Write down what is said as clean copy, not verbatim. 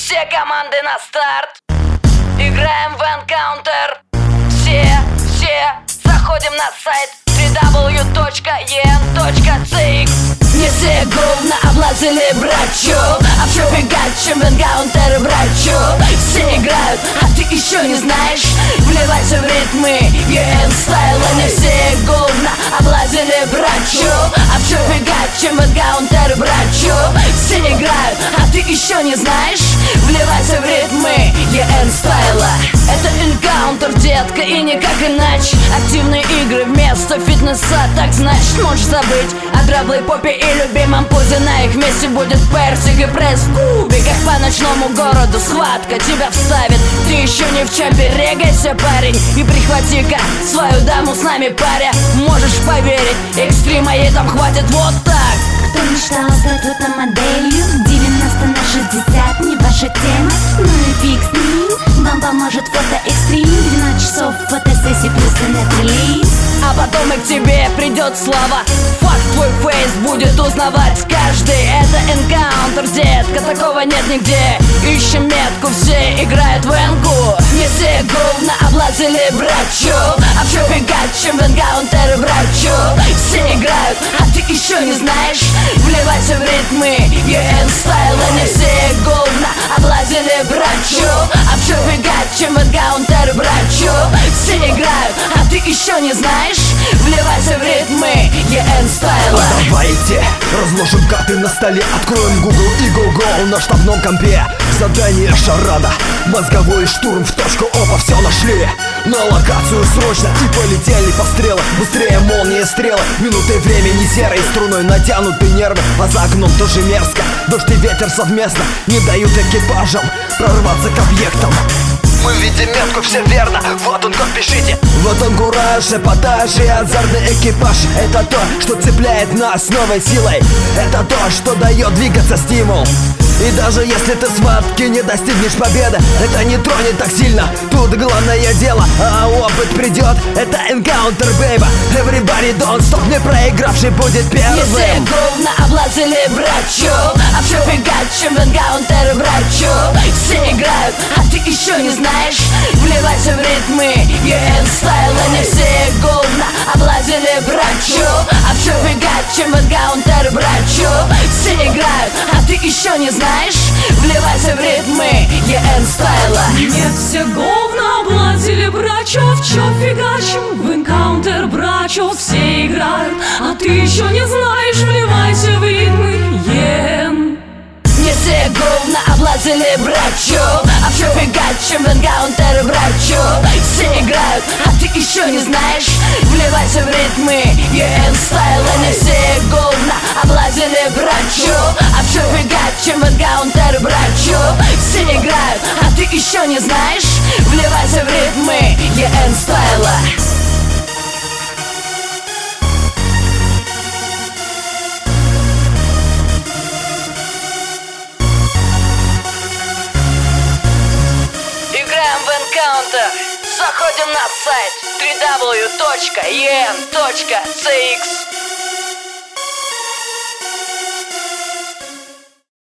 Все команды на старт. Играем в Encounter. Все заходим на сайт www.en.cx. Не все говно облазили, братчу, а все фигачим в Encounter, братчу. Все играют, а ты еще не знаешь. Вливайся в ритмы EN стайла. Не все говно облазили, братчу, а все фигачим в Encounter, братчу. Все играют, а ты еще не знаешь. Вливайся в ритмы EN стайла. Это Encounter, детка, и никак иначе. Активные игры вместо фитнеса. Так значит, можешь забыть о драблой попе и любимом пузе. На их месте будет персик и пресс в кубиках. По ночному городу схватка тебя вставит. Ты еще ни в чем, берегайся, парень. И прихвати-ка свою даму с нами, паря. Можешь поверить, экстрима ей там хватит вот так. Кто мечтал стать фотомоделью? 90 на 60, не ваша тема. Ну и фиг с ним, вам поможет фотоэкстрим. 12 часов фотосессии плюс интернет-релиз. А потом и к тебе придет слава. Факт, твой фейс будет узнавать каждый. Это Encounter, детка, такого нет нигде. Ищем метку, все играют в энку. Не все говно облазили, братчу, а все фигачим в Encounter, братчу. Все играют, а ты еще не знаешь. Вливайся в ритмы EN стайла. Не все говно облазили, братчу, а все фигачим в Encounter, братчу. Все играют, а ты еще не знаешь. Вливайся в ритмы EN стайла. Давайте разложим карты на столе. Откроем Google и Google на штабном компе. Задание шарада, мозговой штурм в точку. Опа, все нашли. На локацию срочно и полетели по стрелам. Быстрее молнии стрелы. Минуты времени серой струной натянуты нервы. А за окном тоже мерзко. Дождь и ветер совместно не дают экипажам прорваться к объектам. Мы видим метку, все верно, вот он, код пишите. Вот он, кураж, эпатаж и азартный экипаж. Это то, что цепляет нас новой силой. Это то, что дает двигаться стимул. И даже если ты схватки не достигнешь победы, это не тронет так сильно. Тут главное дело, а опыт придет. Это Encounter, baby. Everybody don't stop, не проигравший будет первым. Не все говно облазили, братчу, а все фигачим в Encounter, братчу. Все играют, а ты еще не знаешь. Вливайся в ритмы EN стайла. Не все говно облазили, братчу, а все фигачим в Encounter, братчу. Все играют, а ты еще не знаешь. Вливайся в ритмы EN стайла. Не все говно облазили, братчу, в чё фигачим в Encounter, братчу. Все играют, а ты еще не знаешь. Вливайся в ритмы EN. Не все говно облазили, братчу, а все фигачим в Encounter, братчу. Все играют, а ты еще не знаешь. Вливайся в ритмы EN стайла. Не все говно облазили, братчу, а все фигачим в Encounter, братчу. Все играют, а ты еще не знаешь. Вливайся в ритмы EN стайла. Играем в Encounter. Заходим на сайт www.en.cx.